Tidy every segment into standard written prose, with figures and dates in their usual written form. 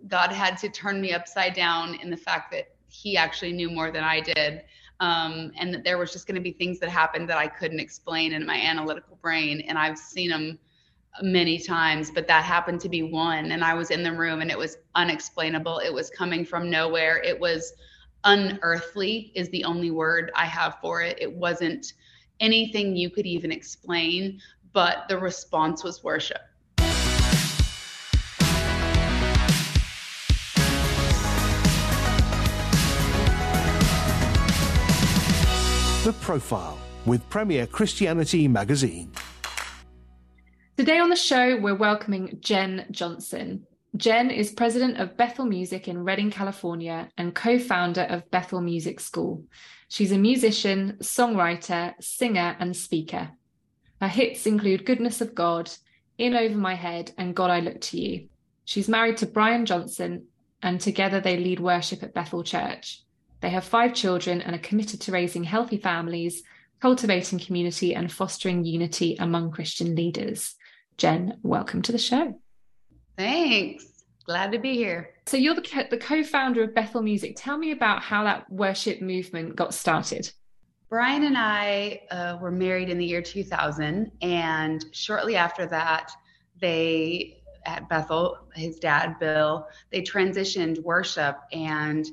God had to turn me upside down in the fact that he actually knew more than I did. And that there was just going to be things that happened that I couldn't explain in my analytical brain. And I've seen them many times, but that happened to be one. And I was in the room and it was unexplainable. It was coming from nowhere. It was unearthly is the only word I have for it. It wasn't anything you could even explain, but the response was worship. The Profile with Premier Christianity Magazine. Today on the show, we're welcoming Jen Johnson. Jen is president of Bethel Music in Redding, California, and co-founder of Bethel Music School. She's a musician, songwriter, singer, and speaker. Her hits include Goodness of God, In Over My Head, and God I Look to You. She's married to Brian Johnson, and together they lead worship at Bethel Church. They have 5 children and are committed to raising healthy families, cultivating community, and fostering unity among Christian leaders. Jen, welcome to the show. Thanks. Glad to be here. So you're the co-founder of Bethel Music. Tell me about how that worship movement got started. Brian and I were married in the year 2000, and shortly after that, at Bethel, his dad, Bill, they transitioned worship and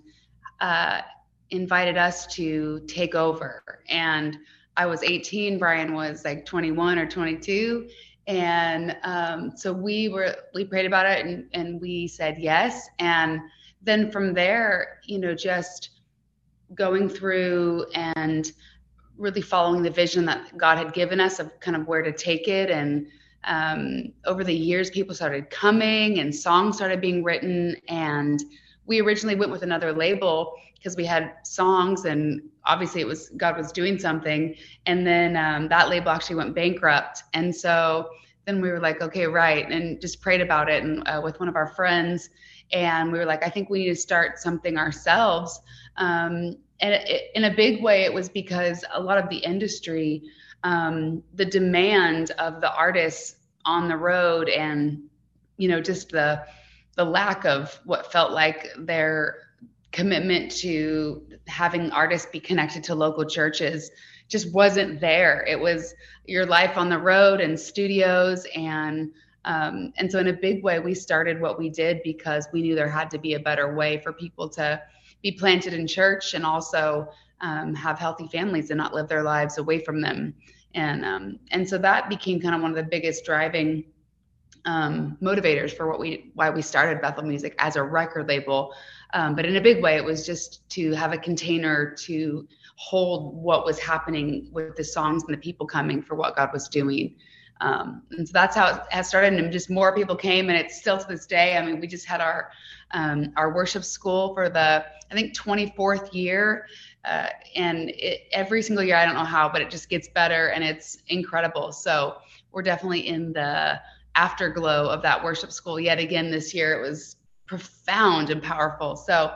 invited us to take over. And I was 18, Brian was like 21 or 22. And so we prayed about it and we said yes. And then from there, just going through and really following the vision that God had given us of kind of where to take it. And over the years, people started coming and songs started being written. And we originally went with another label because we had songs and obviously God was doing something. And then that label actually went bankrupt. And so then we were like, okay, right. And just prayed about it and with one of our friends. And we were like, I think we need to start something ourselves. And in a big way, it was because a lot of the industry, the demand of the artists on the road and, just the lack of what felt like their commitment to having artists be connected to local churches just wasn't there. It was your life on the road and studios. And so in a big way, we started what we did because we knew there had to be a better way for people to be planted in church and also have healthy families and not live their lives away from them. And so that became kind of one of the biggest driving motivators for why we started Bethel Music as a record label. But in a big way, it was just to have a container to hold what was happening with the songs and the people coming for what God was doing. And so that's how it has started. And just more people came, and it's still to this day. I mean, we just had our worship school for the, I think, 24th year. And every single year, I don't know how, but it just gets better and it's incredible. So we're definitely in the afterglow of that worship school yet again this year. It was profound and powerful. So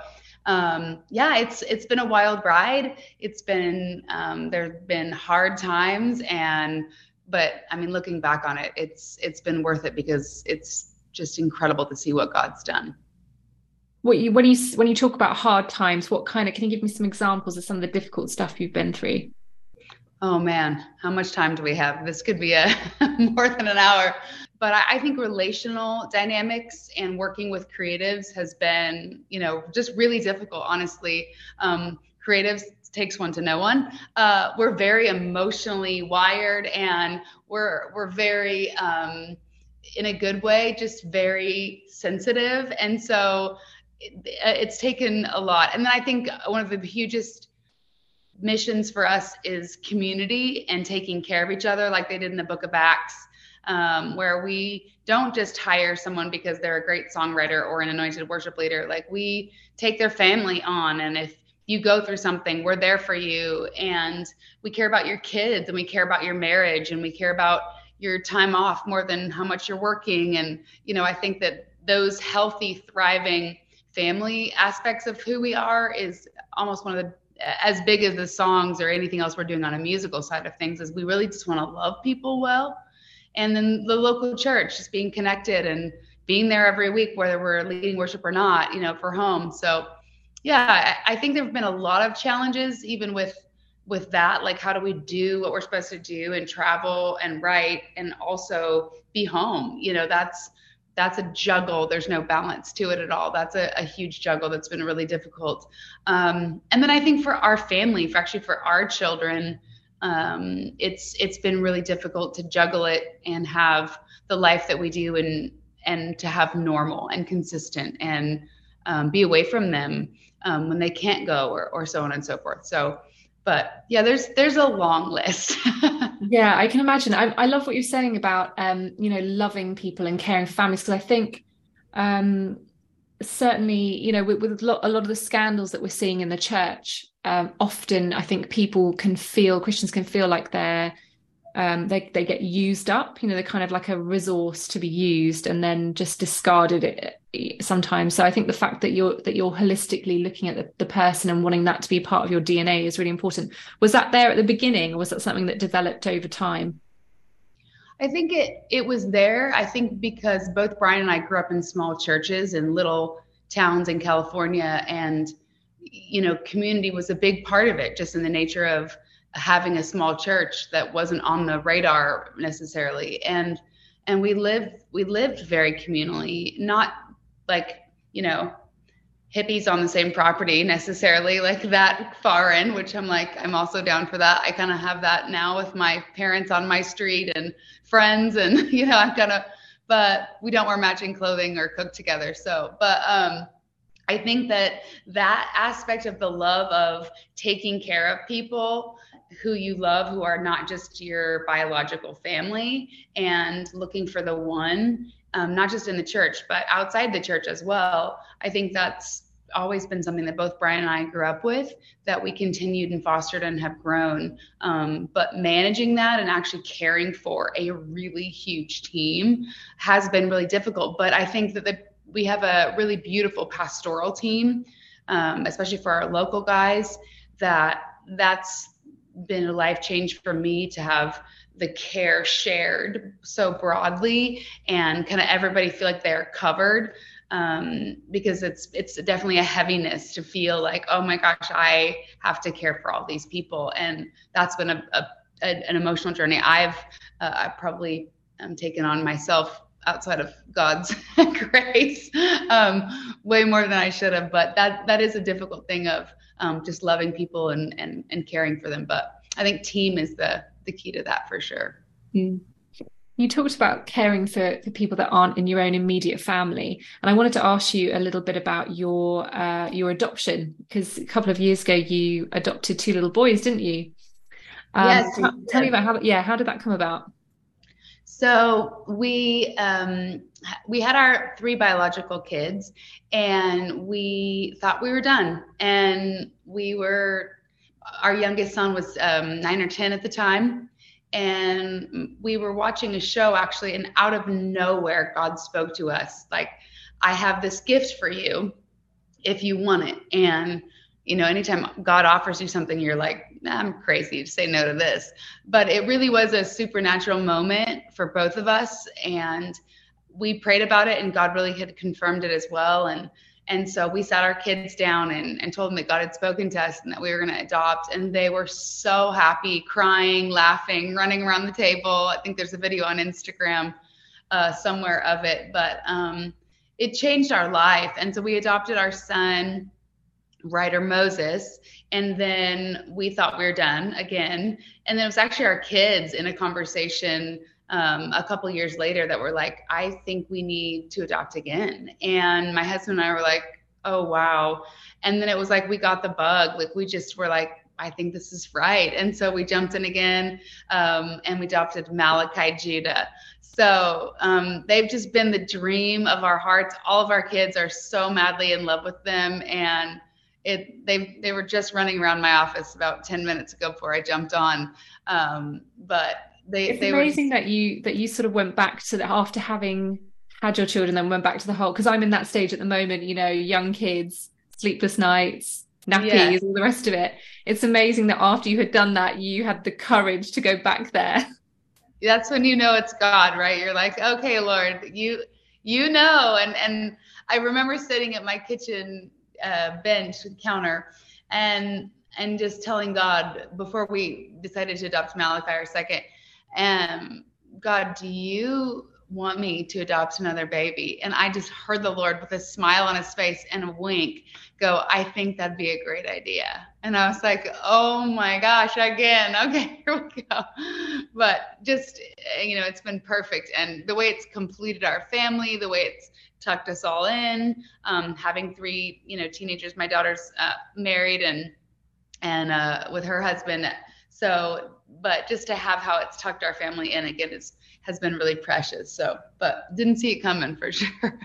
it's been a wild ride. It's been there've been hard times, but I mean, looking back on it, it's been worth it because it's just incredible to see what God's done. When you talk about hard times, can you give me some examples of some of the difficult stuff you've been through? Oh man, how much time do we have? This could be more than an hour. But I think relational dynamics and working with creatives has been, just really difficult, honestly. Creatives takes one to know one. We're very emotionally wired, and we're very, in a good way, just very sensitive. And so it's taken a lot. And then I think one of the hugest missions for us is community and taking care of each other, like they did in the Book of Acts. Where we don't just hire someone because they're a great songwriter or an anointed worship leader. Like, we take their family on, and if you go through something, we're there for you, and we care about your kids, and we care about your marriage, and we care about your time off more than how much you're working. And, I think that those healthy, thriving family aspects of who we are is almost one of the, as big as the songs or anything else we're doing on a musical side of things, is we really just want to love people well. And then the local church, just being connected and being there every week, whether we're leading worship or not, for home. So yeah, I think there've been a lot of challenges even with that, like how do we do what we're supposed to do and travel and write and also be home? That's a juggle. There's no balance to it at all. That's a huge juggle that's been really difficult. And then I think for our family, for our children, it's been really difficult to juggle it and have the life that we do and to have normal and consistent and be away from them when they can't go or so on and so forth. So, but yeah, there's a long list. Yeah, I can imagine. I love what you're saying about, loving people and caring for families, because I think certainly, with a lot of the scandals that we're seeing in the church, often I think Christians can feel like they get used up, they're kind of like a resource to be used and then just discarded sometimes. So I think the fact that you're holistically looking at the person and wanting that to be part of your DNA is really important. Was that there at the beginning, or was that something that developed over time? I think it was there. I think because both Brian and I grew up in small churches in little towns in California, and community was a big part of it, just in the nature of having a small church that wasn't on the radar necessarily. And we lived very communally, not like, hippies on the same property necessarily, like that far in, which I'm also down for that. I kind of have that now with my parents on my street and friends, and but we don't wear matching clothing or cook together. So, but I think that aspect of the love of taking care of people who you love, who are not just your biological family, and looking for the one, not just in the church, but outside the church as well. I think that's always been something that both Brian and I grew up with, that we continued and fostered and have grown. But managing that and actually caring for a really huge team has been really difficult. But I think that we have a really beautiful pastoral team, especially for our local guys, that's been a life change for me, to have the care shared so broadly and kind of everybody feel like they're covered, because it's definitely a heaviness to feel like, oh my gosh, I have to care for all these people. And that's been an emotional journey I've probably taken on myself outside of God's grace, way more than I should have. But that is a difficult thing of just loving people and caring for them. But I think team is the key to that for sure. Mm. You talked about caring for people that aren't in your own immediate family. And I wanted to ask you a little bit about your adoption, because a couple of years ago you adopted 2 little boys, didn't you? Yes. Tell me about how did that come about? So we had our 3 biological kids, and we thought we were done. And our youngest son was 9 or 10 at the time. And we were watching a show actually, and out of nowhere, God spoke to us like, I have this gift for you if you want it. And, anytime God offers you something, you're like, I'm crazy to say no to this. But it really was a supernatural moment for both of us. And we prayed about it, and God really had confirmed it as well. And so we sat our kids down and told them that God had spoken to us and that we were going to adopt. And they were so happy, crying, laughing, running around the table. I think there's a video on Instagram somewhere of it. But it changed our life. And so we adopted our son, Ryder Moses. And then we thought we were done again. And then it was actually our kids in a conversation a couple years later that were like, I think we need to adopt again. And my husband and I were like, oh, wow. And then it was like, we got the bug. Like, we just were like, I think this is right. And so we jumped in again, and we adopted Malachi Judah. So they've just been the dream of our hearts. All of our kids are so madly in love with them. And they were just running around my office about 10 minutes ago before I jumped on. But it's amazing that you sort of went back to after having had your children, then went back to the whole, because I'm in that stage at the moment, young kids, sleepless nights, nappies, all the rest of it. It's amazing that after you had done that, you had the courage to go back there. That's when it's God, right? You're like, okay, Lord, you and I remember sitting at my kitchen bench counter and just telling God before we decided to adopt Malachi our second, God, do you want me to adopt another baby? And I just heard the Lord with a smile on his face and a wink go, I think that'd be a great idea. And I was like, oh my gosh, again, okay, here we go. But just, it's been perfect. And the way it's completed our family, the way it's tucked us all in, having three, teenagers, my daughter's married and with her husband. So, but just to have how it's tucked our family in again has been really precious. So, but didn't see it coming for sure.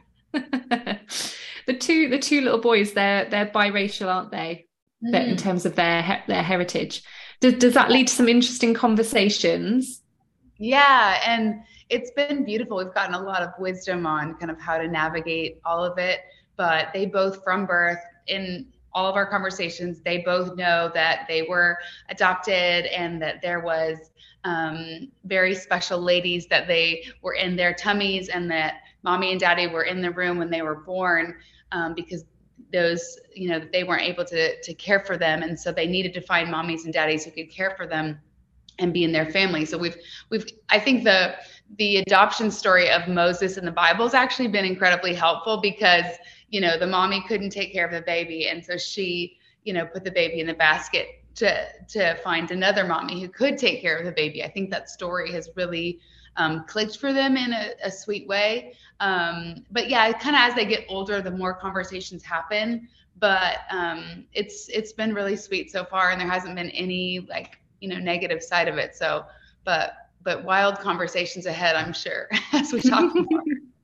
The two little boys, they're biracial, aren't they? Mm-hmm. In terms of their heritage. Does that lead to some interesting conversations? Yeah, and it's been beautiful. We've gotten a lot of wisdom on kind of how to navigate all of it. But they both, from birth, in all of our conversations, they both know that they were adopted and that there was very special ladies, that they were in their tummies and that mommy and daddy were in the room when they were born, because those, they weren't able to care for them. And so they needed to find mommies and daddies who could care for them and be in their family. So I think the adoption story of Moses in the Bible has actually been incredibly helpful because, the mommy couldn't take care of the baby. And so she, put the baby in the basket to find another mommy who could take care of the baby. I think that story has really clicked for them in a sweet way. But yeah, kind of as they get older, the more conversations happen, but it's been really sweet so far. And there hasn't been any negative side of it. So, but wild conversations ahead, I'm sure, as we talk more.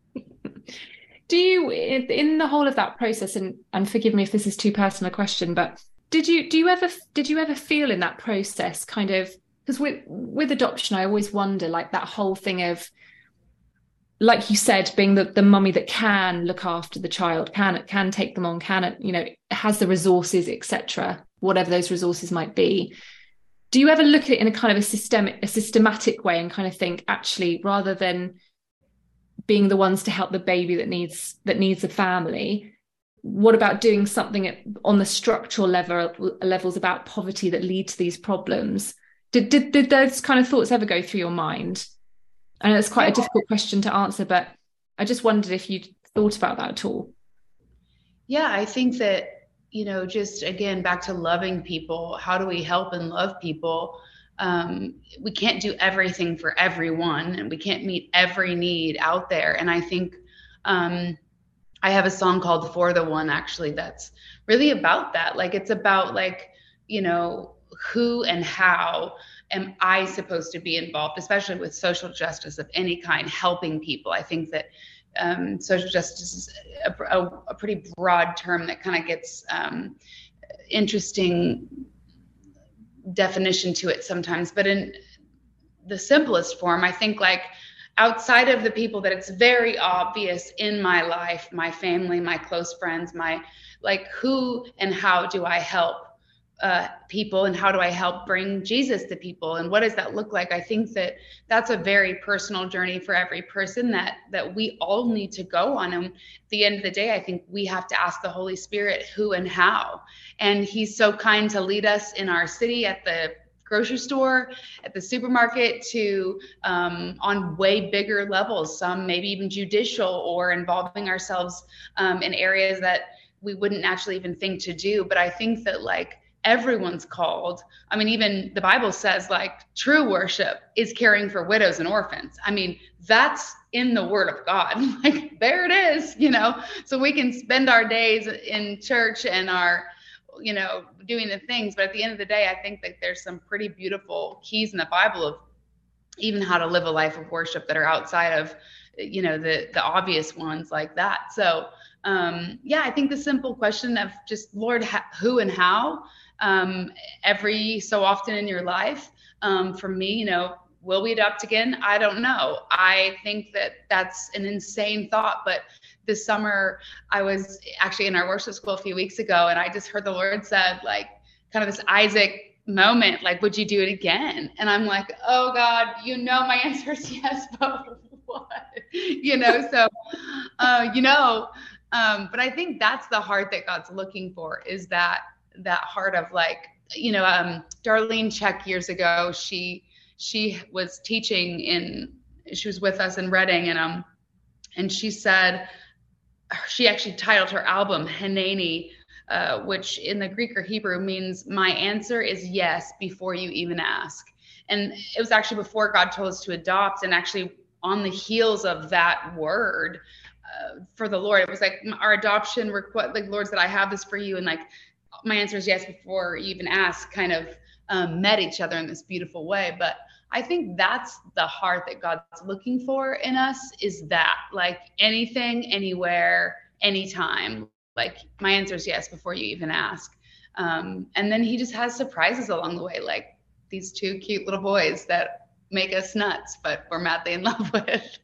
Do you, in the whole of that process, and forgive me if this is too personal a question, but did you ever feel in that process kind of, because with adoption, I always wonder, like that whole thing of, like you said, being the mummy that can look after the child, can take them on, has the resources, etc., whatever those resources might be. Do you ever look at it in a kind of a systematic way and kind of think, actually, rather than being the ones to help the baby that needs a family, what about doing something on the structural levels about poverty that lead to these problems? Did those kind of thoughts ever go through your mind? I know it's quite a difficult question to answer, but I just wondered if you'd thought about that at all. Yeah, I think that, just again, back to loving people, how do we help and love people? We can't do everything for everyone, and we can't meet every need out there. And I think I have a song called For the One, actually, that's really about that. Like, it's about who and how am I supposed to be involved, especially with social justice of any kind, helping people. I think that social justice is a pretty broad term that kind of gets interesting definition to it sometimes. But in the simplest form, I think outside of the people that it's very obvious in my life, my family, my close friends, who and how do I help people, and how do I help bring Jesus to people, and what does that look like? I think that that's a very personal journey for every person that we all need to go on. And at the end of the day, I think we have to ask the Holy Spirit who and how. And he's so kind to lead us in our city, at the grocery store, at the supermarket, to on way bigger levels, some maybe even judicial, or involving ourselves in areas that we wouldn't naturally even think to do. But I think that everyone's called. I mean, even the Bible says true worship is caring for widows and orphans. I mean, that's in the Word of God. There it is, so we can spend our days in church and our, doing the things. But at the end of the day, I think that there's some pretty beautiful keys in the Bible of even how to live a life of worship that are outside of, the obvious ones like that. So I think the simple question of just, Lord, who and how, every so often in your life, for me, will we adopt again? I don't know. I think that that's an insane thought, but this summer I was actually in our worship school a few weeks ago, and I just heard the Lord said, kind of this Isaac moment, would you do it again? And I'm like, oh God, my answer is yes, but what? So, but I think that's the heart that God's looking for, is that heart of like, Darlene Check years ago, she was teaching she was with us in Reading, and she said, she actually titled her album Hanani, which in the Greek or Hebrew means my answer is yes before you even ask. And it was actually before God told us to adopt, and actually on the heels of that word for the Lord, it was like our adoption request, like, Lord said, I have this for you. And like, my answer is yes before you even ask, kind of met each other in this beautiful way. But I think that's the heart that God's looking for in us, is that, like, anything, anywhere, anytime, like, my answer is yes before you even ask. And then he just has surprises along the way, like these two cute little boys that make us nuts, but we're madly in love with.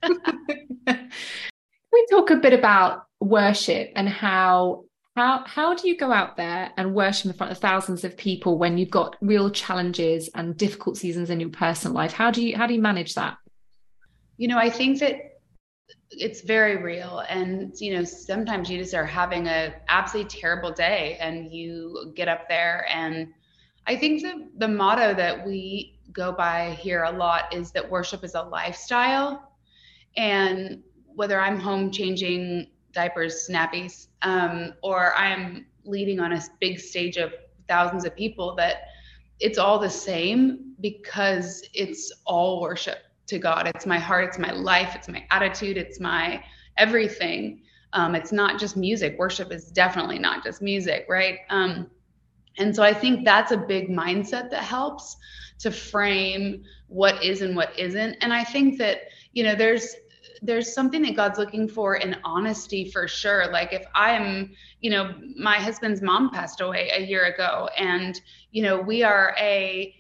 We talk a bit about worship and how do you go out there and worship in front of thousands of people when you've got real challenges and difficult seasons in your personal life? How do you manage that? I think that it's very real. And, sometimes you just are having a absolutely terrible day and you get up there. And I think that the motto that we go by here a lot is that worship is a lifestyle. And whether I'm home changing diapers, nappies, or I'm leading on a big stage of thousands of people, that it's all the same, because it's all worship to God. It's my heart, it's my life, it's my attitude, it's my everything. It's not just music. Worship is definitely not just music, right? And so I think that's a big mindset that helps to frame what is and what isn't. And I think that, there's something that God's looking for in honesty, for sure. Like, if I'm, my husband's mom passed away a year ago, and, we are a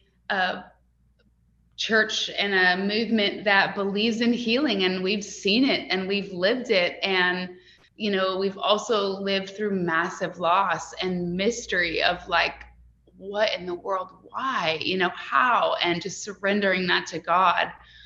church and a movement that believes in healing, and we've seen it and we've lived it. And, we've also lived through massive loss and mystery of like, what in the world, why, how, and just surrendering that to God.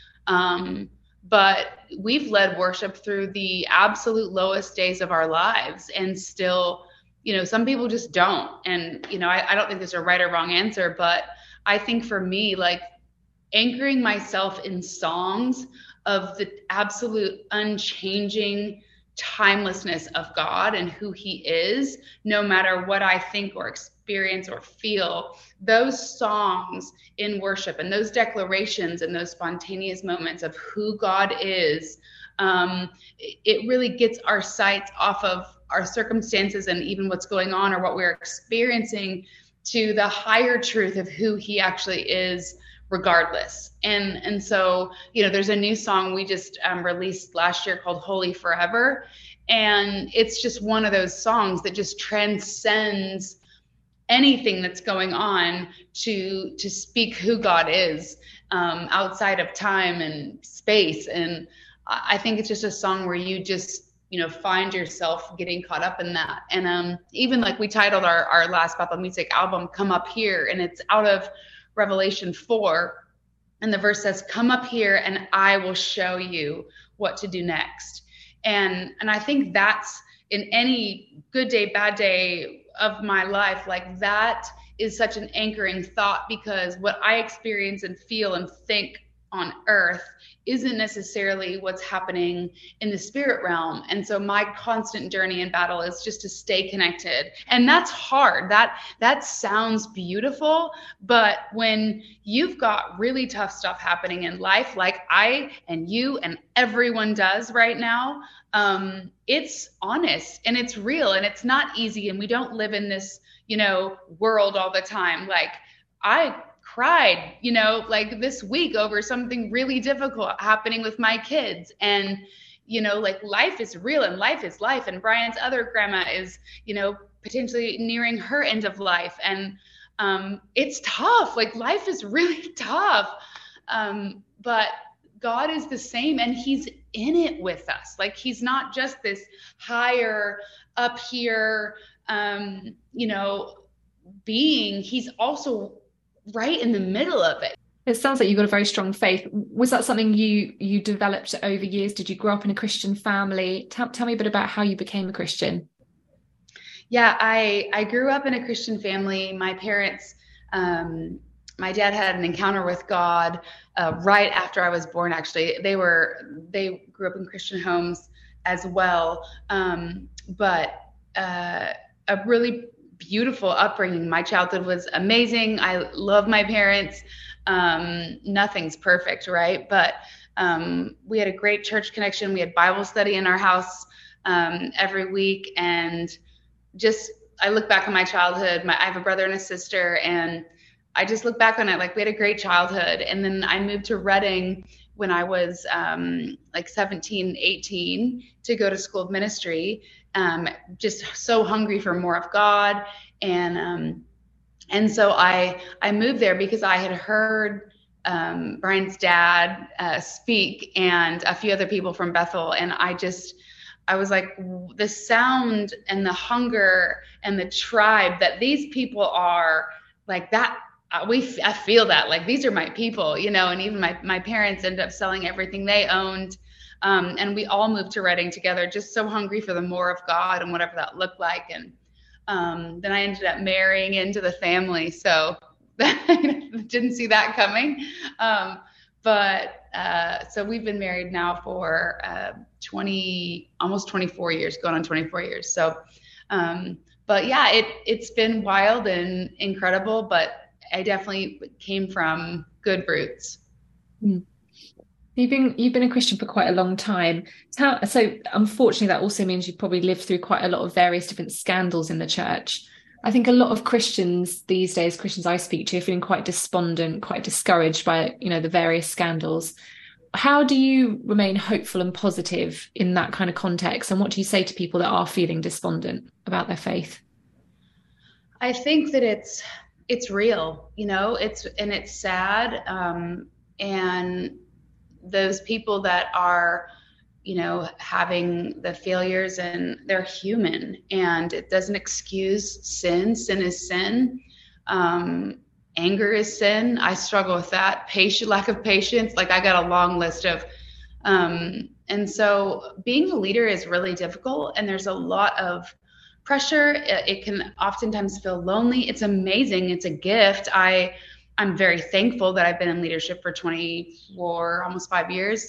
But we've led worship through the absolute lowest days of our lives, and still, some people just don't. And, I don't think there's a right or wrong answer, but I think for me, like, anchoring myself in songs of the absolute unchanging timelessness of God and who he is, no matter what I think or experience or feel, those songs in worship and those declarations and those spontaneous moments of who God is, it really gets our sights off of our circumstances and even what's going on or what we're experiencing, to the higher truth of who he actually is, regardless. And so, there's a new song we just released last year called Holy Forever. And it's just one of those songs that just transcends anything that's going on to speak who God is, outside of time and space. And I think it's just a song where you just, find yourself getting caught up in that. And even like we titled our last Bethel Music album, Come Up Here, and it's out of Revelation 4, and the verse says, come up here and I will show you what to do next. And I think that's, in any good day, bad day of my life, like, that is such an anchoring thought, because what I experience and feel and think on earth isn't necessarily what's happening in the spirit realm. And so my constant journey and battle is just to stay connected. And that's hard. That sounds beautiful, but when you've got really tough stuff happening in life, like I and you and everyone does right now, it's honest and it's real and it's not easy. And we don't live in this, world all the time. Like, I cried, like this week over something really difficult happening with my kids. And, like, life is real and life is life. And Brian's other grandma is, potentially nearing her end of life. And it's tough. Like, life is really tough. But God is the same, and he's in it with us. Like, he's not just this higher up here, being. He's also right in the middle of it. It sounds like you've got a very strong faith. Was that something you developed over years? Did you grow up in a Christian family? Tell me a bit about how you became a Christian. Yeah, I grew up in a Christian family. My parents, my dad had an encounter with God right after I was born. Actually, they grew up in Christian homes as well, but a really beautiful upbringing. My childhood was amazing. I love my parents. Nothing's perfect, right? But we had a great church connection. We had Bible study in our house every week, and I look back on my childhood. I have a brother and a sister, and I just look back on it like we had a great childhood. And then I moved to Reading when I was like 17, 18 to go to school of ministry, just so hungry for more of God. And so I moved there because I had heard Brian's dad speak, and a few other people from Bethel. And I was like, the sound and the hunger and the tribe that these people are like that. I feel that like these are my people, you know. And even my parents ended up selling everything they owned, and we all moved to Reading together, just so hungry for the more of God and whatever that looked like. And then I ended up marrying into the family, so didn't see that coming. So we've been married now for almost 24 years, going on 24 years. So, but yeah, it's been wild and incredible, but I definitely came from good roots. You've been a Christian for quite a long time. So unfortunately, that also means you've probably lived through quite a lot of various different scandals in the church. I think a lot of Christians these days, Christians I speak to, are feeling quite despondent, quite discouraged by, the various scandals. How do you remain hopeful and positive in that kind of context? And what do you say to people that are feeling despondent about their faith? I think that it's real, it's sad. And those people that are, having the failures, and they're human, and it doesn't excuse sin. Sin is sin. Anger is sin. I struggle with that. Lack of patience. Like I got a long list of, and so being a leader is really difficult, and there's a lot of pressure. It can oftentimes feel lonely. It's amazing. It's a gift. I'm very thankful that I've been in leadership for 24, almost 5 years.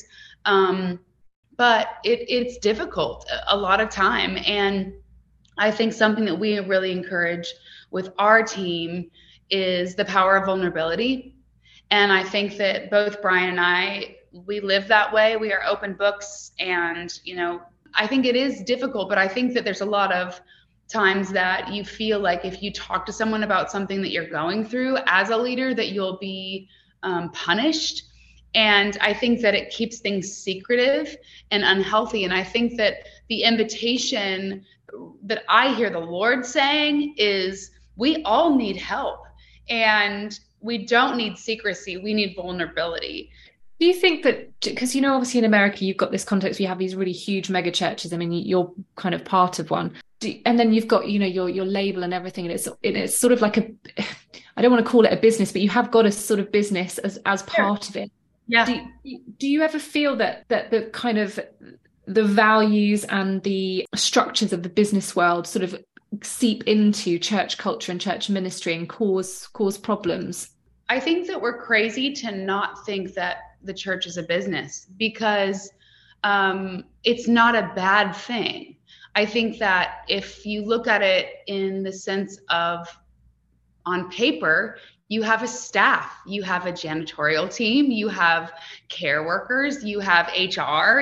But it's difficult a lot of time. And I think something that we really encourage with our team is the power of vulnerability. And I think that both Brian and I, we live that way. We are open books, and, I think it is difficult, but I think that there's a lot of times that you feel like if you talk to someone about something that you're going through as a leader, that you'll be punished. And I think that it keeps things secretive and unhealthy. And I think that the invitation that I hear the Lord saying is we all need help, and we don't need secrecy. We need vulnerability. Do you think that, because, obviously in America, you've got this context where you have these really huge mega churches. I mean, you're kind of part of one. And then you've got, your label and everything. And it's sort of like I don't want to call it a business, but you have got a sort of business as part of it. Yeah. Do you ever feel that the kind of the values and the structures of the business world sort of seep into church culture and church ministry and cause problems? I think that we're crazy to not think that the church is a business, because it's not a bad thing. I think that if you look at it in the sense of on paper, you have a staff, you have a janitorial team, you have care workers, you have HR,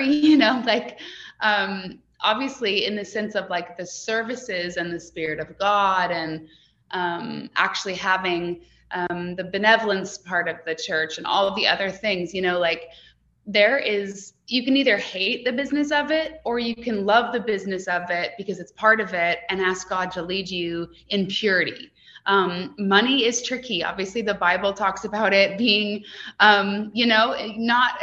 obviously in the sense of like the services and the Spirit of God, and actually having the benevolence part of the church and all of the other things, you can either hate the business of it, or you can love the business of it because it's part of it, and ask God to lead you in purity. Money is tricky. Obviously, the Bible talks about it being, not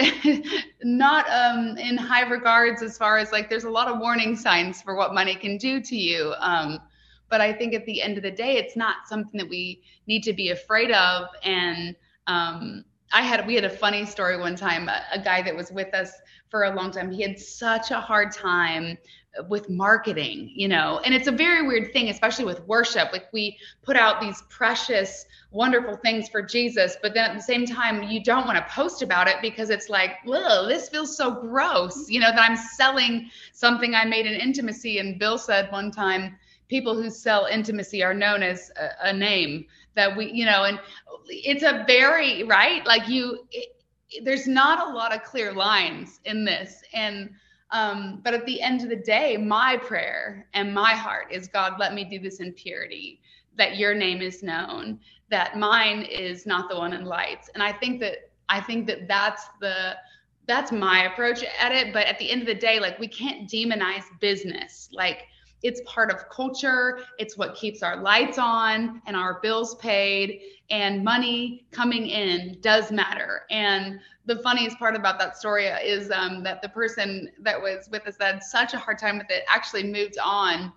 in high regards, as far as like there's a lot of warning signs for what money can do to you. But I think at the end of the day, it's not something that we need to be afraid of. And we had a funny story one time. A guy that was with us for a long time, he had such a hard time with marketing, and it's a very weird thing, especially with worship. Like, we put out these precious, wonderful things for Jesus, but then at the same time, you don't want to post about it because it's like, whoa, this feels so gross, that I'm selling something I made in intimacy. And Bill said one time, people who sell intimacy are known as a name that we, and it's a very, right? Like there's not a lot of clear lines in this. And, but at the end of the day, my prayer and my heart is, God, let me do this in purity, that your name is known, that mine is not the one in lights. And I think that that's my approach at it. But at the end of the day, like, we can't demonize business. Like, it's part of culture. It's what keeps our lights on and our bills paid, and money coming in does matter. And the funniest part about that story is that the person that was with us that had such a hard time with it actually moved on.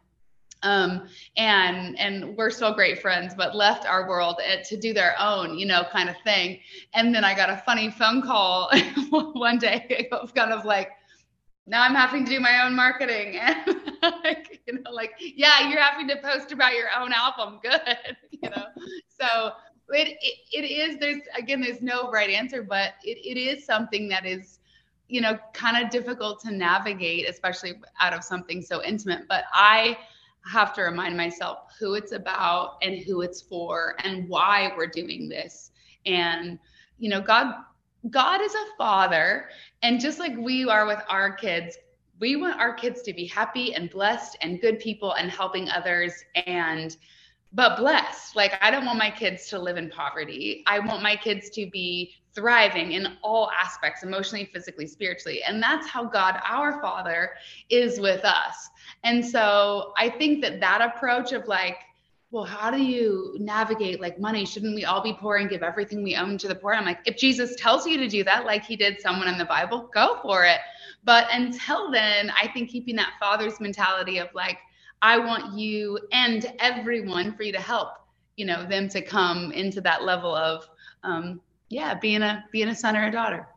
And we're still great friends, but left our world to do their own, kind of thing. And then I got a funny phone call one day of kind of like, now I'm having to do my own marketing. And yeah, you're having to post about your own album. Good. So it is, there's no right answer, but it is something that is, kind of difficult to navigate, especially out of something so intimate. But I have to remind myself who it's about and who it's for and why we're doing this. And, God is a father, and just like we are with our kids, we want our kids to be happy and blessed and good people and helping others, but blessed. Like, I don't want my kids to live in poverty. I want my kids to be thriving in all aspects, emotionally, physically, spiritually. And that's how God, our Father, is with us. And so I think that approach of like, well, how do you navigate like money? Shouldn't we all be poor and give everything we own to the poor? I'm like, if Jesus tells you to do that, like he did someone in the Bible, go for it. But until then, I think keeping that father's mentality of like, I want you and everyone for you to help, them to come into that level of, being a son or a daughter.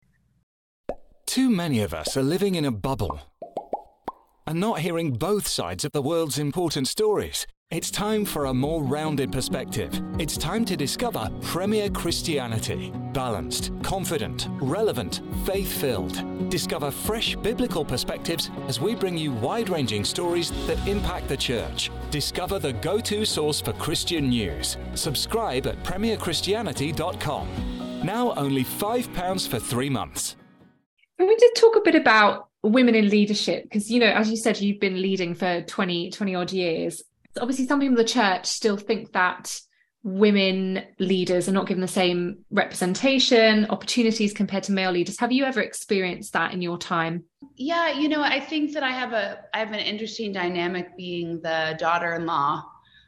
Too many of us are living in a bubble and not hearing both sides of the world's important stories. It's time for a more rounded perspective. It's time to discover Premier Christianity. Balanced, confident, relevant, faith-filled. Discover fresh biblical perspectives as we bring you wide-ranging stories that impact the church. Discover the go-to source for Christian news. Subscribe at premierchristianity.com. Now only £5 for 3 months. Can we just talk a bit about women in leadership? Because, as you said, you've been leading for 20 odd years. Obviously, some people in the church still think that women leaders are not given the same representation, opportunities compared to male leaders. Have you ever experienced that in your time? Yeah, I think that I have an interesting dynamic being the daughter-in-law.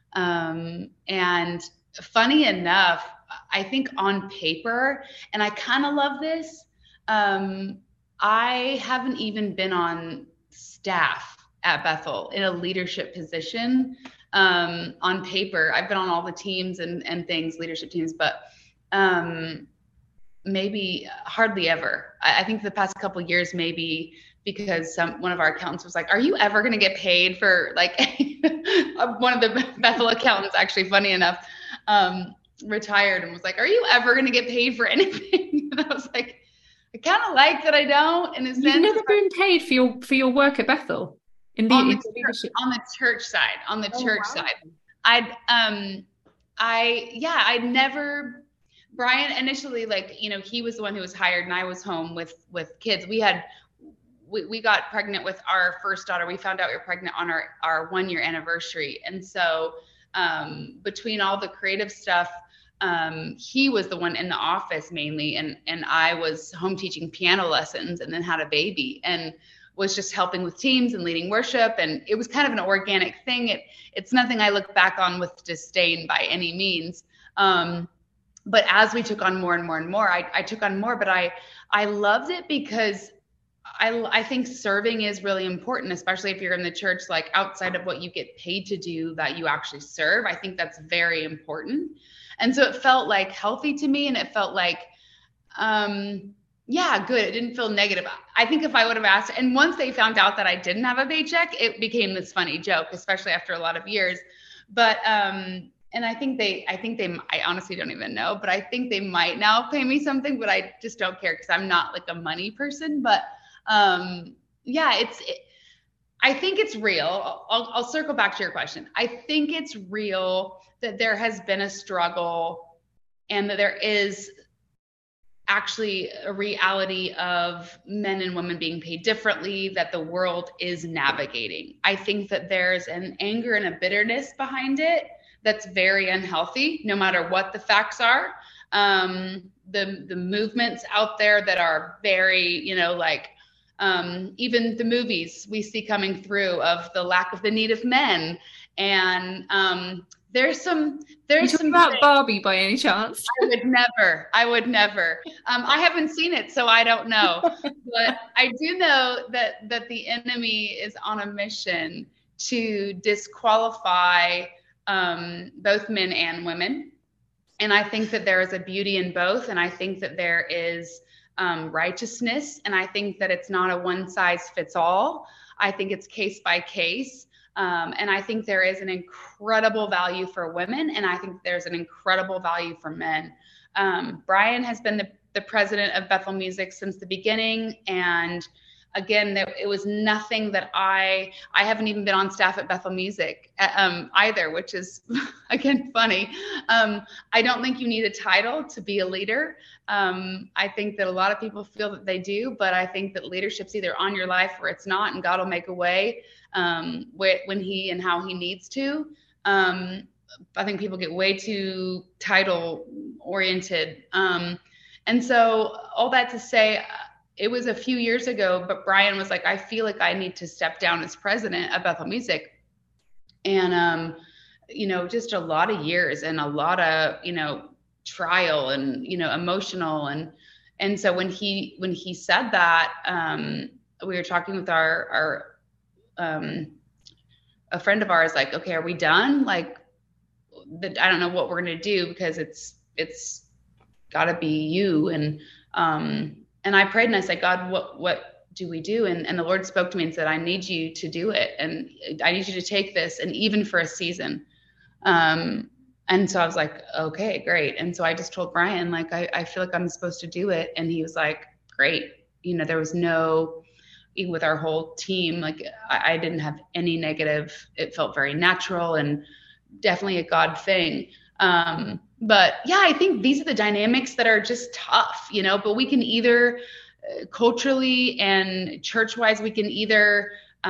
And funny enough, I think on paper, and I kind of love this, I haven't even been on staff at Bethel in a leadership position. On paper, I've been on all the teams and things, leadership teams, but maybe hardly ever. I think the past couple of years, maybe because one of our accountants was like, are you ever going to get paid for like one of the Bethel accountants, actually funny enough, retired and was like, are you ever going to get paid for anything? And I was like, I kind of like that I don't, in a sense. You've never been paid for your work at Bethel? On the church side, I'd never, Brian initially, he was the one who was hired and I was home with kids. We got pregnant with our first daughter. We found out we were pregnant on our 1-year anniversary. And so, between all the creative stuff, he was the one in the office mainly. And I was home teaching piano lessons and then had a baby and was just helping with teams and leading worship. And it was kind of an organic thing. It's nothing I look back on with disdain by any means. But as we took on more and more and more, I took on more, but I loved it because I think serving is really important, especially if you're in the church, like outside of what you get paid to do, that you actually serve. I think that's very important. And so it felt like healthy to me. And it felt like Yeah, good. It didn't feel negative. I think if I would have asked, and once they found out that I didn't have a paycheck, it became this funny joke, especially after a lot of years. But and I honestly don't even know, but I think they might now pay me something, but I just don't care because I'm not like a money person. But yeah, I think it's real. I'll circle back to your question. I think it's real that there has been a struggle and that there is actually a reality of men and women being paid differently that the world is navigating. I think that there's an anger and a bitterness behind it that's very unhealthy, no matter what the facts are. The movements out there that are very, even the movies we see coming through of the lack of the need of men. And there's some about Barbie by any chance? I would never. I haven't seen it, so I don't know. But I do know that the enemy is on a mission to disqualify both men and women. And I think that there is a beauty in both. And I think that there is righteousness. And I think that it's not a one size fits all. I think it's case by case. And I think there is an incredible value for women, and I think there's an incredible value for men. Brian has been the president of Bethel Music since the beginning, and again, it was nothing that I haven't even been on staff at Bethel Music either, which is again funny. I don't think you need a title to be a leader. I think that a lot of people feel that they do, but I think that leadership's either on your life or it's not, and God will make a way when he and how he needs to. I think people get way too title oriented. And so all that to say, it was a few years ago, but Brian was like, I feel like I need to step down as president of Bethel Music. And, just a lot of years and a lot of, trial and, emotional. And so when he said that, we were talking with a friend of ours, like, okay, are we done? Like, I don't know what we're going to do because it's gotta be you. And I prayed and I said, God, what do we do? And the Lord spoke to me and said, I need you to do it. And I need you to take this, and even for a season. And so I was like, okay, great. And so I just told Brian, like, I feel like I'm supposed to do it. And he was like, great. There was even with our whole team, like I didn't have any negative. It felt very natural and definitely a God thing. But yeah, I think these are the dynamics that are just tough, but we can either culturally and church-wise, we can either,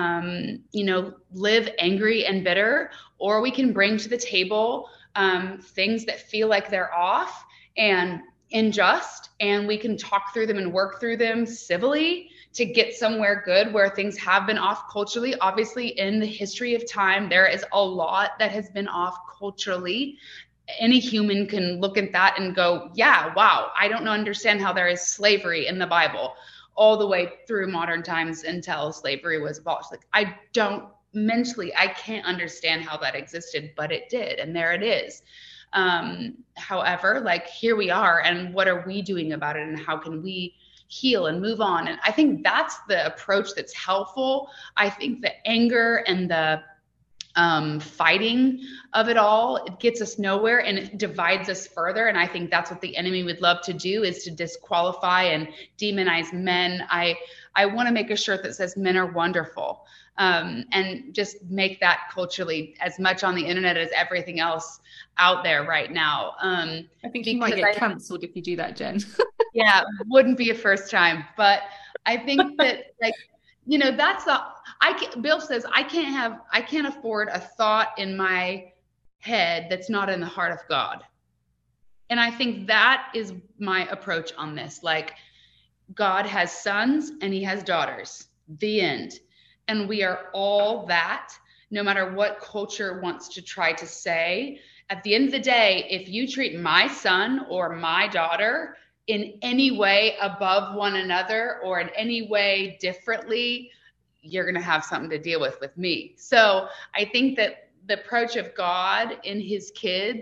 live angry and bitter, or we can bring to the table things that feel like they're off and unjust, and we can talk through them and work through them civilly to get somewhere good where things have been off culturally. Obviously, in the history of time, there is a lot that has been off culturally. Any human can look at that and go, yeah, wow, I don't understand how there is slavery in the Bible all the way through modern times until slavery was abolished. Like, I can't understand how that existed, but it did. And there it is. However, like, here we are, and what are we doing about it? And how can we heal and move on? And I think that's the approach that's helpful. I think the anger and the fighting of it all, it gets us nowhere and it divides us further. And I think that's what the enemy would love to do, is to disqualify and demonize men. I want to make a shirt that says men are wonderful, and just make that culturally as much on the internet as everything else out there right now. I think you might get cancelled if you do that, Jen. Yeah, wouldn't be a first time, but I think that, like, that's Bill says I can't afford a thought in my head that's not in the heart of God. And I think that is my approach on this. Like, God has sons and he has daughters, the end. And we are all that, no matter what culture wants to try to say. At the end of the day, if you treat my son or my daughter in any way above one another or in any way differently, you're going to have something to deal with me. So I think that the approach of God in his kids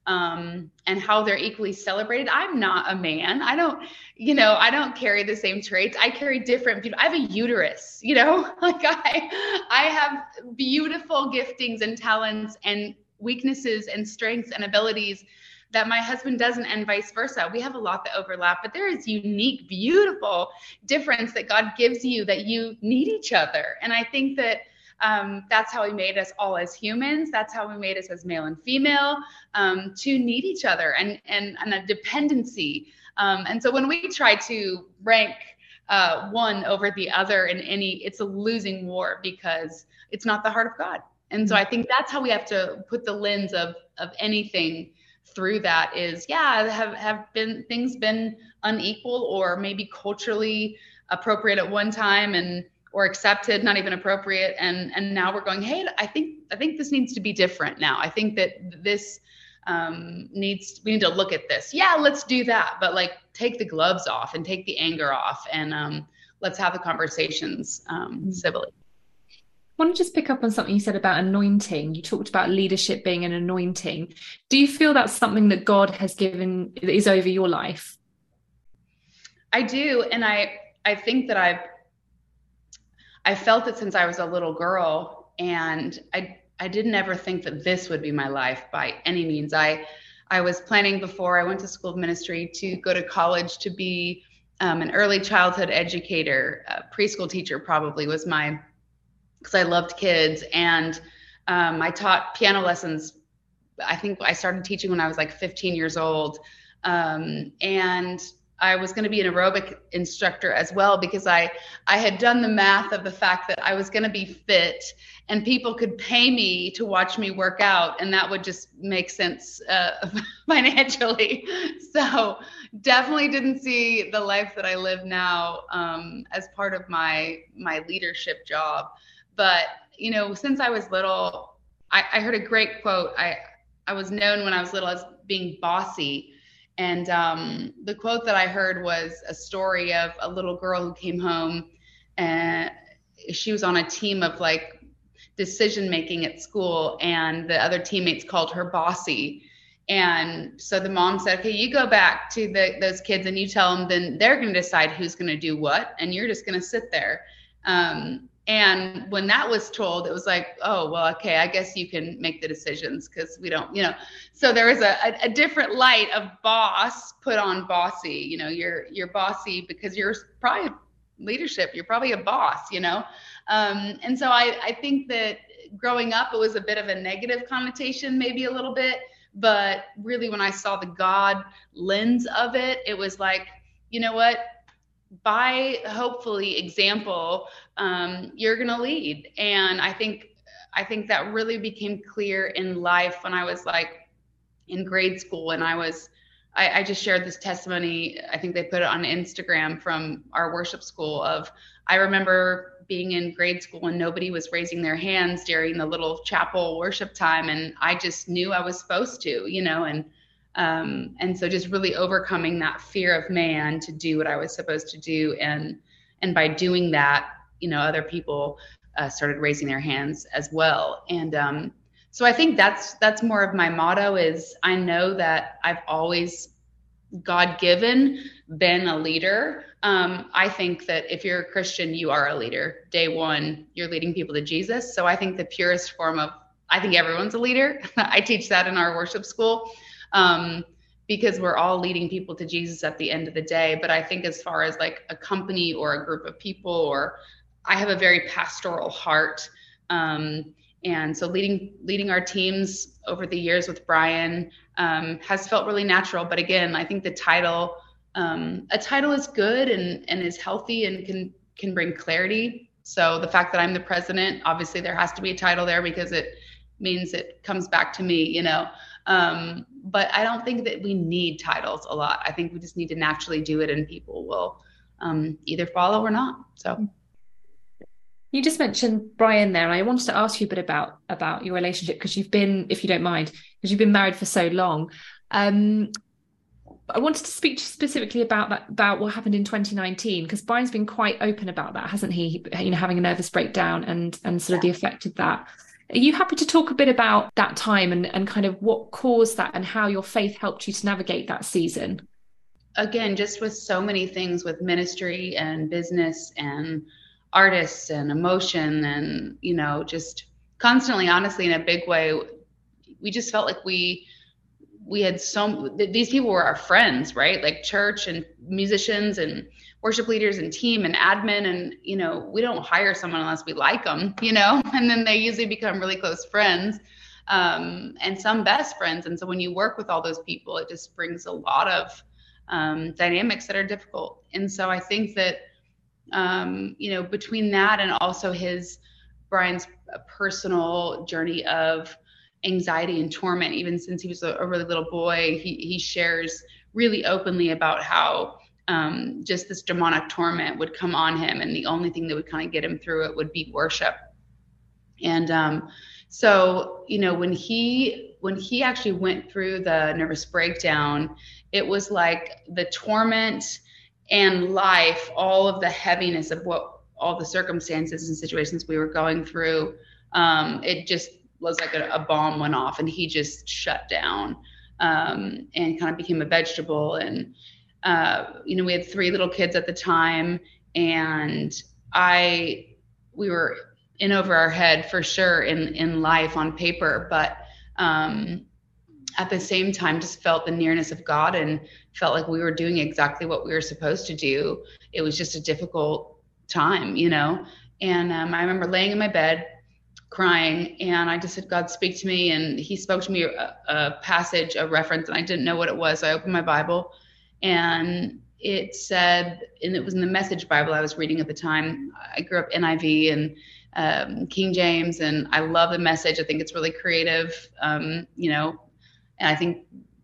and how they're equally celebrated. I'm not a man. I don't carry the same traits. I carry different people. I have a uterus, like I have beautiful giftings and talents and weaknesses and strengths and abilities that my husband doesn't, and vice versa. We have a lot that overlap, but there is unique, beautiful difference that God gives you, that you need each other. And I think that that's how he made us all as humans. That's how he made us as male and female, to need each other and a dependency. And so when we try to rank one over the other it's a losing war, because it's not the heart of God. And so I think that's how we have to put the lens of anything through that is, have things been unequal or maybe culturally appropriate at one time or accepted, not even appropriate. And now we're going, hey, I think this needs to be different now. I think that this we need to look at this. Yeah, let's do that. But like, take the gloves off and take the anger off, and let's have the conversations civilly. I want to just pick up on something you said about anointing. You talked about leadership being an anointing. Do you feel that's something that God has given, is over your life? I do. And I think that I felt it since I was a little girl, and I didn't ever think that this would be my life by any means. I was planning, before I went to school of ministry, to go to college to be an early childhood educator. Preschool teacher probably was because I loved kids, and I taught piano lessons. I think I started teaching when I was like 15 years old, and I was going to be an aerobic instructor as well, because I had done the math of the fact that I was going to be fit and people could pay me to watch me work out, and that would just make sense financially. So definitely didn't see the life that I live now as part of my leadership job. But, since I was little, I heard a great quote. I was known when I was little as being bossy. And the quote that I heard was a story of a little girl who came home, and she was on a team of like decision making at school, and the other teammates called her bossy. And so the mom said, okay, you go back to those kids and you tell them, then they're going to decide who's going to do what, and you're just going to sit there. And when that was told, it was like, oh, well, okay, I guess you can make the decisions, because we don't, so there was a different light of boss put on bossy. You're bossy because you're probably leadership. You're probably a boss, and so I think that growing up, it was a bit of a negative connotation, maybe a little bit, but really when I saw the God lens of it, it was like, you know what? By hopefully example, you're going to lead. And I think that really became clear in life when I was like in grade school, and I just shared this testimony. I think they put it on Instagram from our worship school I remember being in grade school and nobody was raising their hands during the little chapel worship time. And I just knew I was supposed to, and so just really overcoming that fear of man to do what I was supposed to do. And by doing that, other people started raising their hands as well. And so I think that's more of my motto is I know that I've always God-given been a leader. I think that if you're a Christian, you are a leader. Day one, you're leading people to Jesus. So I think the purest form I think everyone's a leader. I teach that in our worship school. Because we're all leading people to Jesus at the end of the day. But I think as far as like a company or a group of people, I have a very pastoral heart. And so leading our teams over the years with Brian has felt really natural. But again, I think the title, a title is good and is healthy and can bring clarity. So the fact that I'm the president, obviously there has to be a title there because it means it comes back to me, but I don't think that we need titles a lot. I think we just need to naturally do it, and people will either follow or not. So you just mentioned Brian there, and I wanted to ask you a bit about your relationship, because you've been, if you don't mind, because you've been married for so long. I wanted to speak to you specifically about what happened in 2019, because Brian's been quite open about that, hasn't he? Having a nervous breakdown and sort of the effect of that. Are you happy to talk a bit about that time and kind of what caused that and how your faith helped you to navigate that season? Again, just with so many things with ministry and business and artists and emotion and, just constantly, honestly, in a big way, we just felt like we had these people were our friends, right? Like church and musicians and worship leaders and team and admin. And, we don't hire someone unless we like them, and then they usually become really close friends, and some best friends. And so when you work with all those people, it just brings a lot of dynamics that are difficult. And so I think that, between that and also Brian's personal journey of anxiety and torment, even since he was a really little boy, he shares really openly about how just this demonic torment would come on him, and the only thing that would kind of get him through it would be worship. And so, when he actually went through the nervous breakdown, it was like the torment and life, all of the heaviness of all the circumstances and situations we were going through, it just was like a bomb went off, and he just shut down, and kind of became a vegetable. And, we had 3 little kids at the time, and we were in over our head for sure in life on paper, but at the same time just felt the nearness of God and felt like we were doing exactly what we were supposed to do. It was just a difficult time, and I remember laying in my bed crying, and I just said, God, speak to me. And he spoke to me a passage, a reference, and I didn't know what it was. So I opened my Bible, and it said, and it was in the Message Bible I was reading at the time. I grew up NIV and King James, and I love the Message. I think it's really creative, and I think,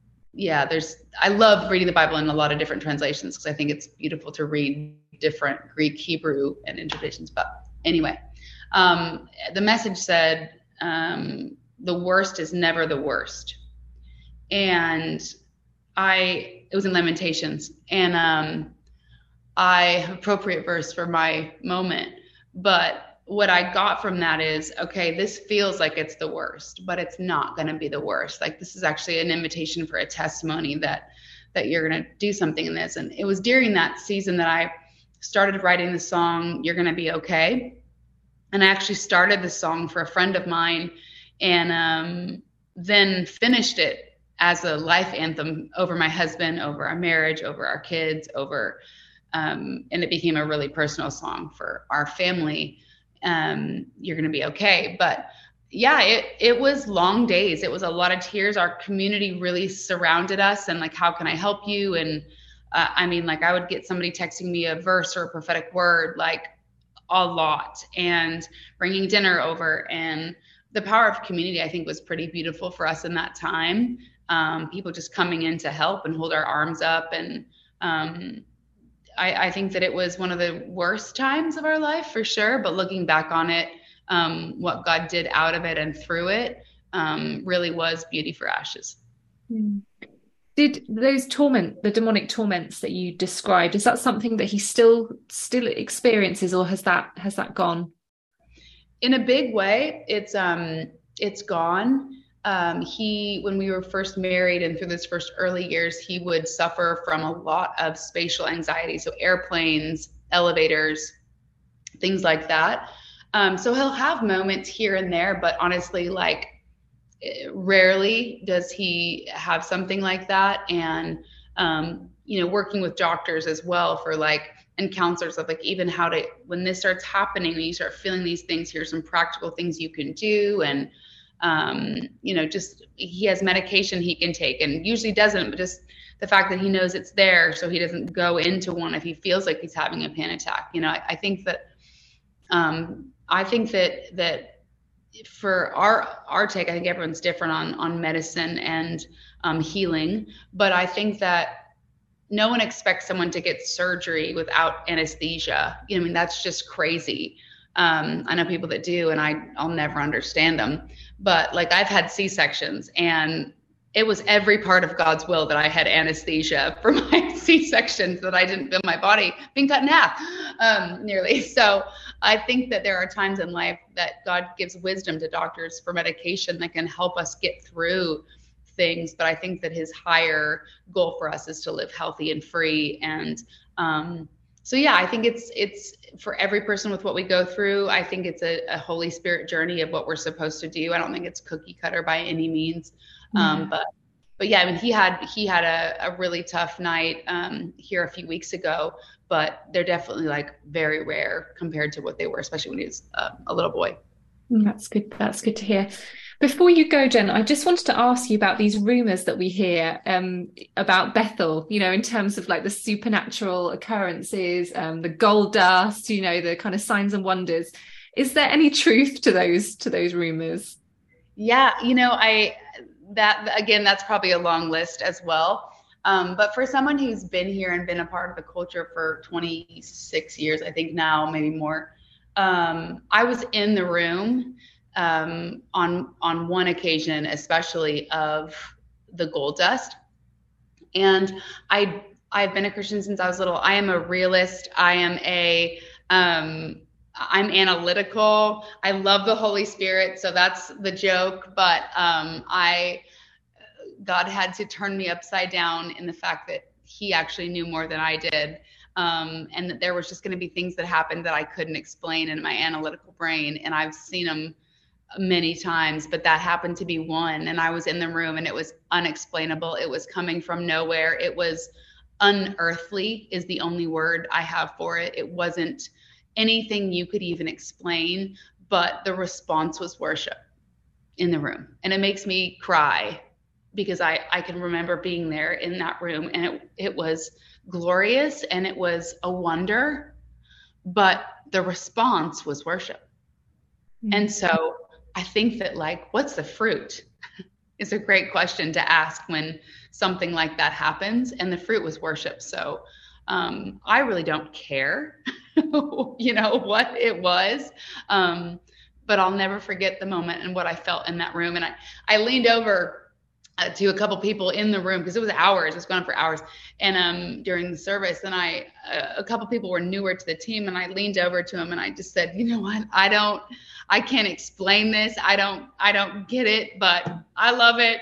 I love reading the Bible in a lot of different translations because I think it's beautiful to read different Greek, Hebrew, and interpretations. But anyway, the Message said, the worst is never the worst. And it was in Lamentations, and I have appropriate verse for my moment. But what I got from that is, okay, this feels like it's the worst, but it's not going to be the worst. Like, this is actually an invitation for a testimony that you're going to do something in this. And it was during that season that I started writing the song, You're Gonna Be Okay. And I actually started the song for a friend of mine, and then finished it as a life anthem over my husband, over our marriage, over our kids, and it became a really personal song for our family. You're Gonna Be Okay. But yeah, it was long days. It was a lot of tears. Our community really surrounded us, and like, how can I help you? And I would get somebody texting me a verse or a prophetic word, like a lot, and bringing dinner over. And the power of community, I think, was pretty beautiful for us in that time. People just coming in to help and hold our arms up. And I think that it was one of the worst times of our life for sure. But looking back on it, what God did out of it and through it really was beauty for ashes. Did those the demonic torments that you described, is that something that he still experiences, or has that gone? In a big way, it's gone. When we were first married and through those first early years, he would suffer from a lot of spatial anxiety. So airplanes, elevators, things like that. So he'll have moments here and there, but honestly, like, rarely does he have something like that. And, working with doctors as well for and counselors of even how to, when this starts happening and you start feeling these things, here's some practical things you can do. And, just he has medication he can take, and usually doesn't, but just the fact that he knows it's there so he doesn't go into one if he feels like he's having a panic attack. I think that for our take, I think everyone's different on medicine and healing, but I think that no one expects someone to get surgery without anesthesia. That's just crazy. I know people that do, and I'll never understand them. But I've had C-sections, and it was every part of God's will that I had anesthesia for my C-sections, that I didn't feel my body being cut in half, nearly. So I think that there are times in life that God gives wisdom to doctors for medication that can help us get through things. But I think that his higher goal for us is to live healthy and free. And so, yeah, I think it's for every person with what we go through. I think it's a Holy Spirit journey of what we're supposed to do. I don't think it's cookie cutter by any means. But yeah, I mean, he had a really tough night here a few weeks ago, but they're definitely like very rare compared to what they were, especially when he was a little boy. That's good. That's good to hear. Before you go, Jen, I just wanted to ask you about these rumors that we hear about Bethel, in terms of like the supernatural occurrences, the gold dust, the kind of signs and wonders. Is there any truth to those rumors? Yeah, that's probably a long list as well. But for someone who's been here and been a part of the culture for 26 years, I think now, maybe more, I was in the room on one occasion, especially of the gold dust. And I've been a Christian since I was little. I am a realist. I'm analytical. I love the Holy Spirit. So that's the joke. But God had to turn me upside down in the fact that he actually knew more than I did. And that there was just going to be things that happened that I couldn't explain in my analytical brain. And I've seen them many times, but that happened to be one. And I was in the room and it was unexplainable. It was coming from nowhere. It was unearthly is the only word I have for it. It wasn't anything you could even explain, but the response was worship in the room. And it makes me cry because I can remember being there in that room, and it was glorious and it was a wonder, but the response was worship. Mm-hmm. And so I think that, like, what's the fruit is a great question to ask when something like that happens. And the fruit was worship. So I really don't care, what it was. But I'll never forget the moment and what I felt in that room. And I leaned over to a couple people in the room because it was hours. It was going on for hours. And during the service, and a couple people were newer to the team, and I leaned over to them and I just said, you know what? I can't explain this. I don't get it, but I love it,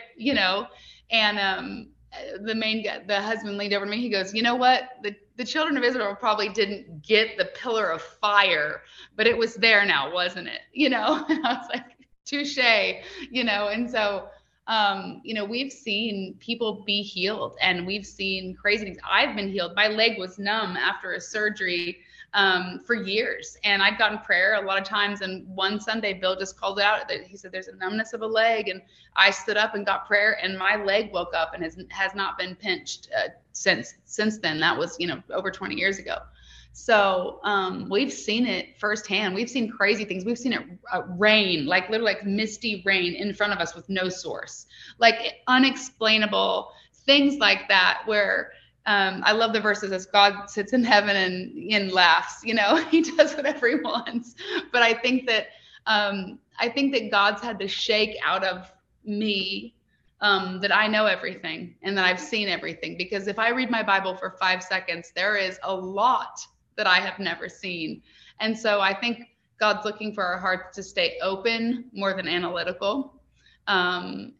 And the husband leaned over to me. He goes, you know what? The children of Israel probably didn't get the pillar of fire, but it was there now, wasn't it? And I was like, touche, And so, we've seen people be healed, and we've seen crazy things. I've been healed. My leg was numb after a surgery for years, and I'd gotten prayer a lot of times. And one Sunday, Bill just called it out. He said, there's a numbness of a leg. And I stood up and got prayer, and my leg woke up and has not been pinched since then. That was, over 20 years ago. So we've seen it firsthand. We've seen crazy things. We've seen it rain, like literally like misty rain in front of us with no source, like unexplainable things like that, where I love the verses as God sits in heaven and laughs, he does whatever he wants. But I think that God's had to shake out of me that I know everything and that I've seen everything. Because if I read my Bible for 5 seconds, there is a lot that I have never seen. And so I think God's looking for our hearts to stay open more than analytical. And,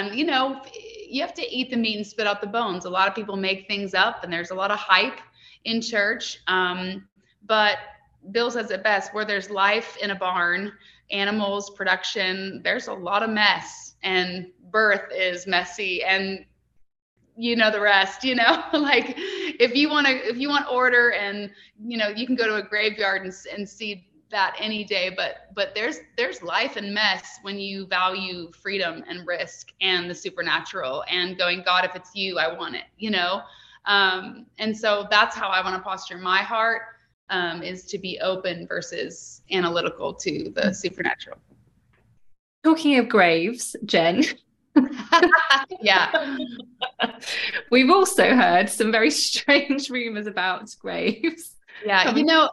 you have to eat the meat and spit out the bones. A lot of people make things up, and there's a lot of hype in church. But Bill says it best, where there's life in a barn, animals, production, there's a lot of mess, and birth is messy, and the rest, like if you want order, and you can go to a graveyard and see that any day, but there's life and mess when you value freedom and risk and the supernatural and going, God, if it's you, I want it, and so that's how I want to posture my heart, is to be open versus analytical to the supernatural. Talking of graves, Jen. Yeah. We've also heard some very strange rumors about graves. Yeah.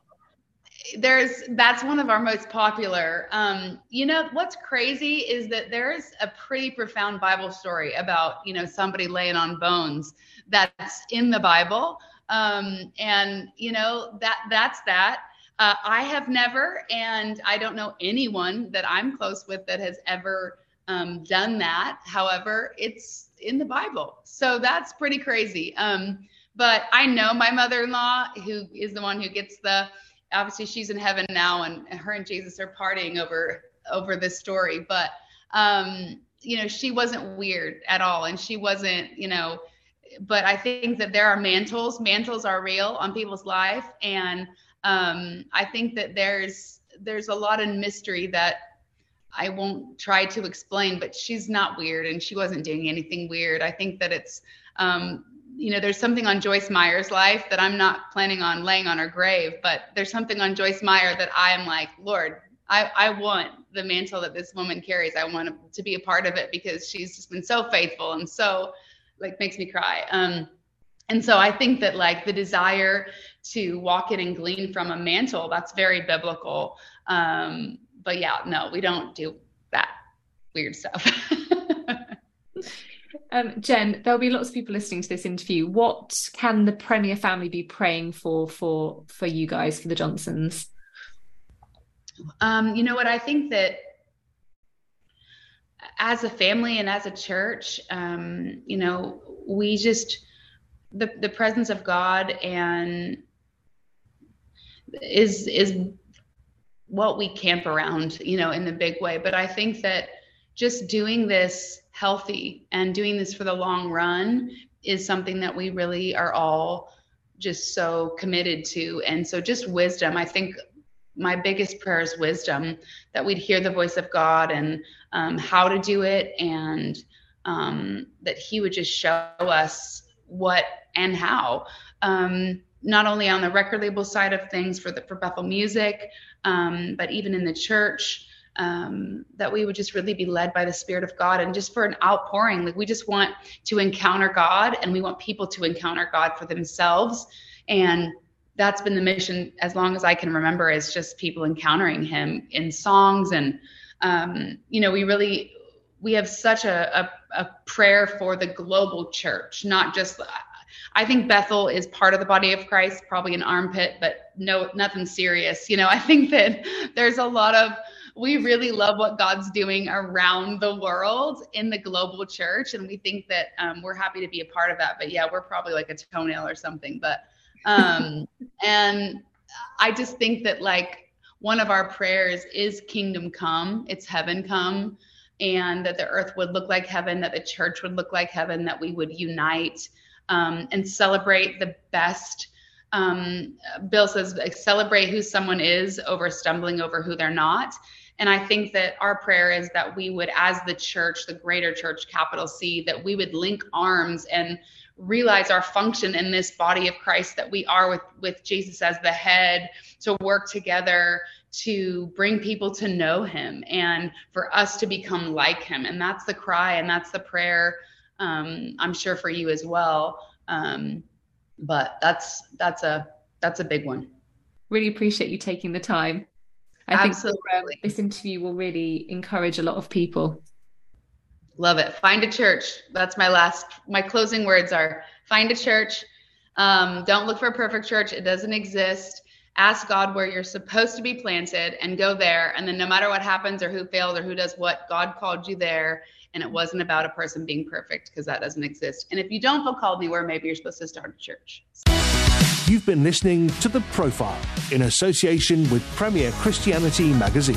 That's one of our most popular. What's crazy is that there is a pretty profound Bible story about, somebody laying on bones that's in the Bible. And that's that. I have never, and I don't know anyone that I'm close with that has ever done that. However, it's in the Bible. So that's pretty crazy. But I know my mother-in-law, who is the one who gets obviously she's in heaven now, and her and Jesus are partying over this story. But, she wasn't weird at all. And she wasn't, but I think that there are mantles. Mantles are real on people's life. And I think that there's a lot of mystery that I won't try to explain, but she's not weird and she wasn't doing anything weird. I think that it's, there's something on Joyce Meyer's life that I'm not planning on laying on her grave, but there's something on Joyce Meyer that I am like, Lord, I want the mantle that this woman carries. I want to be a part of it because she's just been so faithful and so makes me cry. And so I think that the desire to walk in and glean from a mantle, that's very biblical. But yeah, no, we don't do that weird stuff. Jen, there'll be lots of people listening to this interview. What can the Premier family be praying for you guys, for the Johnsons? You know what? I think that as a family and as a church, we just, the presence of God and is what we camp around, in the big way. But I think that just doing this healthy and doing this for the long run is something that we really are all just so committed to. And so just wisdom. I think my biggest prayer is wisdom, that we'd hear the voice of God and how to do it, and that he would just show us what and how, not only on the record label side of things for Bethel Music, but even in the church, that we would just really be led by the Spirit of God, and just for an outpouring. We just want to encounter God, and we want people to encounter God for themselves. And that's been the mission as long as I can remember, is just people encountering him in songs. And, we have such a prayer for the global church, not just, I think Bethel is part of the body of Christ, probably an armpit, but no, nothing serious. I think that there's a lot of, we really love what God's doing around the world in the global church. And we think that we're happy to be a part of that. But yeah, we're probably like a toenail or something. But, and I just think that one of our prayers is kingdom come, it's heaven come, and that the earth would look like heaven, that the church would look like heaven, that we would unite and celebrate the best. Bill says, celebrate who someone is over stumbling over who they're not. And I think that our prayer is that we would, as the church, the greater church, capital C, that we would link arms and realize our function in this body of Christ, that we are with Jesus as the head, to work together to bring people to know him and for us to become like him. And that's the cry and that's the prayer, I'm sure, for you as well. But that's a big one. Really appreciate you taking the time. Absolutely. I think this interview will really encourage a lot of people. Love it. Find a church. That's my closing words are: find a church. Don't look for a perfect church. It doesn't exist. Ask God where you're supposed to be planted and go there. And then no matter what happens or who failed or who does what, God called you there. And it wasn't about a person being perfect, because that doesn't exist. And if you don't feel called anywhere, maybe you're supposed to start a church. You've been listening to The Profile in association with Premier Christianity Magazine.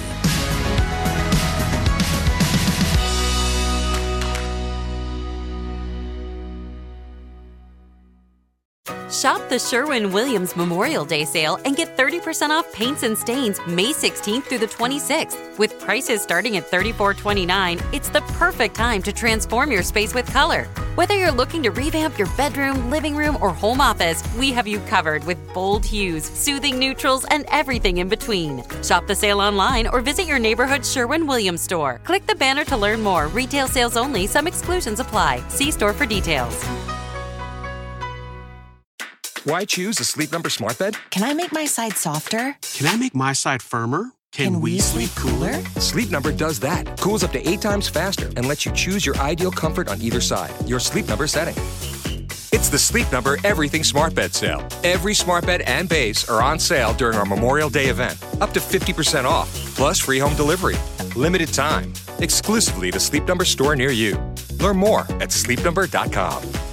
Shop the Sherwin-Williams Memorial Day sale and get 30% off paints and stains May 16th through the 26th. With prices starting at $34.29, it's the perfect time to transform your space with color. Whether you're looking to revamp your bedroom, living room, or home office, we have you covered with bold hues, soothing neutrals, and everything in between. Shop the sale online or visit your neighborhood Sherwin-Williams store. Click the banner to learn more. Retail sales only. Some exclusions apply. See store for details. Why choose a Sleep Number smart bed? Can I make my side softer? Can I make my side firmer? Can we sleep cooler? Sleep Number does that. Cools up to 8 times faster and lets you choose your ideal comfort on either side. Your Sleep Number setting. It's It's the Sleep Number Everything Smart Bed sale. Every smart bed and base are on sale during our Memorial Day event. Up to 50% off, plus free home delivery. Limited time. Exclusively to Sleep Number store near you. Learn more at sleepnumber.com.